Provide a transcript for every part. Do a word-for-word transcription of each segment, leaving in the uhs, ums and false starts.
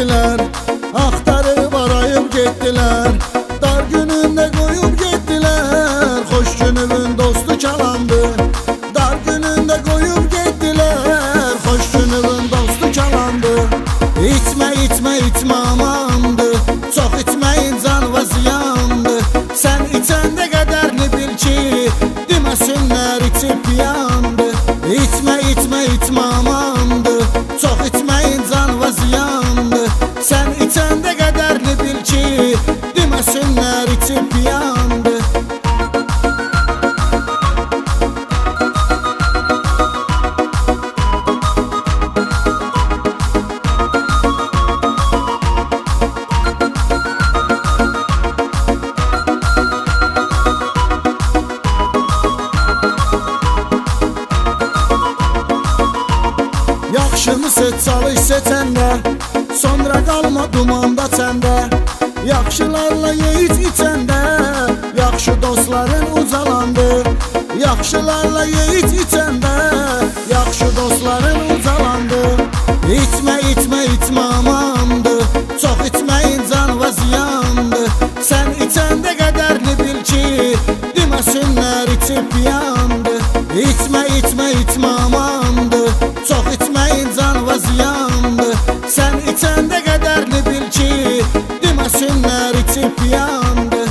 getdilər, axtarıb arayıb getdilər, dar günündə qoyub getdilər, xoş günümün dostu kalandı. Dar günündə qoyub getdilər, xoş günümün dostu kalandı. İçmə, içmə, içmə amandı, çox içməyin can və ziyandı. Sən içəndə qədərini bil ki, deməsinlər içib yandı. İçmə, içmə, içmə amandı, çox içməyin can və ziyandı. Sən içəndə qədərini bil ki, deməsinlər içib yandı. Yaxşını seç, çalış seçəndə, sonra qalma dumanda çəndə. Yaxşılarla yeyic içəndə, yaxşı dostların ucalandı. Yaxşılarla yeyic içəndə, yaxşı dostların ucalandı. İçmə, içmə, içmə amandı, çox içməyin can və ziyandı. Sən içəndə qədərini bil ki, deməsinlər içib yandı. İçmə, içmə, içmə amandı, çox içməyin can və ziyandı. Sən içəndə qədərini bil ki, deməsinlər içib yandı.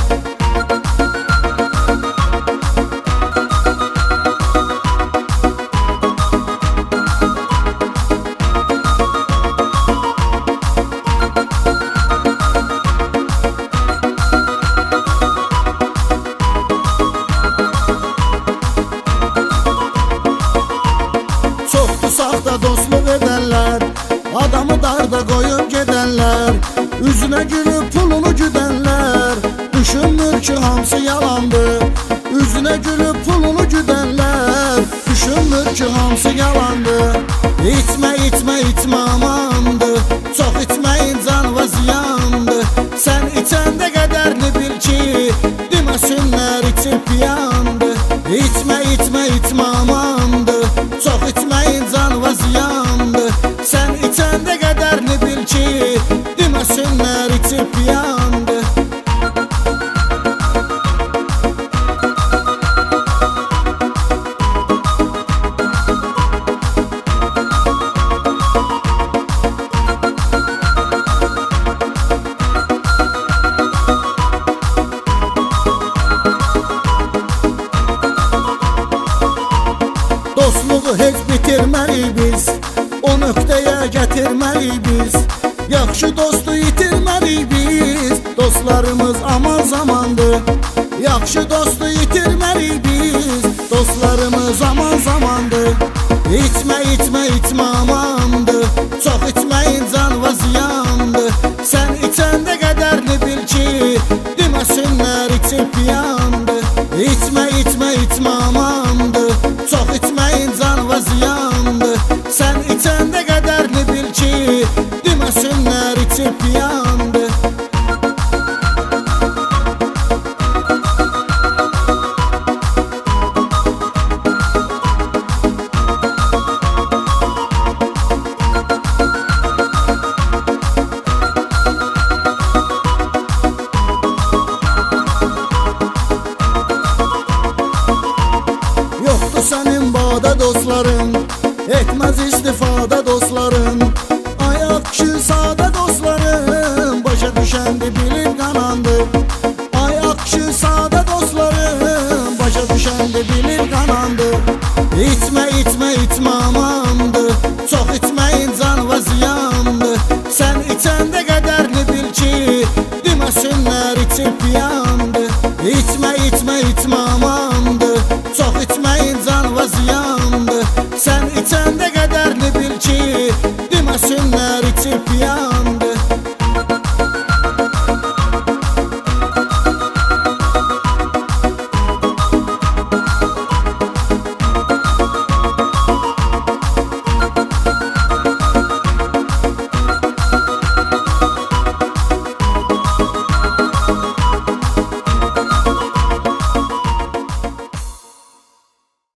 Çoxdu saxta dostluq edənlər, adamı darda qoyub gedənlər, üzünə gülüb pulunu güdənlər, düşünmür ki hamısı yalandı. Üzünə gülüb pulunu güdənlər, düşünmür ki hamısı yalandı. İçmə, içmə, içmə amandı, çox içməyin can və ziyandı. Sən içəndə qədərini bil ki, deməsinlər içib yandı. İçmə, içmə, içmə amandı, çox içməyin can və ziyandı. Sən içəndə qədərini bil ki, deməsinlər içib yandı. Dostluğu heç bitirməliyik biz, o nöqtəyə gətirməliyik biz. Yaxşı dostu itirməliyik biz, dostlarımız aman zamandır. Yaxşı dostu itirməliyik biz, dostlarımız aman zamandır. İçmə, içmə, içmə amandı, çox içməyin can və ziyandı. Sən içəndə qədərini bil ki, deməsinlər içib yandı. İçmə, içmə, içmə amandı, çox içməyin can və ziyandı. Sən içəndə qədərini bil ki, deməsinlər içib yandı. Yoxdur sənin badə dostların, etməz istifadə dostların. Ayaq kişi sadə dostların, başa düşəndi bilib qanandı. Ayaq kişi sadə dostların, başa düşəndi bilib qanandı. İçmə, içmə, içmə amandı, çox içməyin can və ziyandı. Sən içəndə qədərini bil ki, deməsinlər içib yandı. İçmə, içmə, içmə amandı,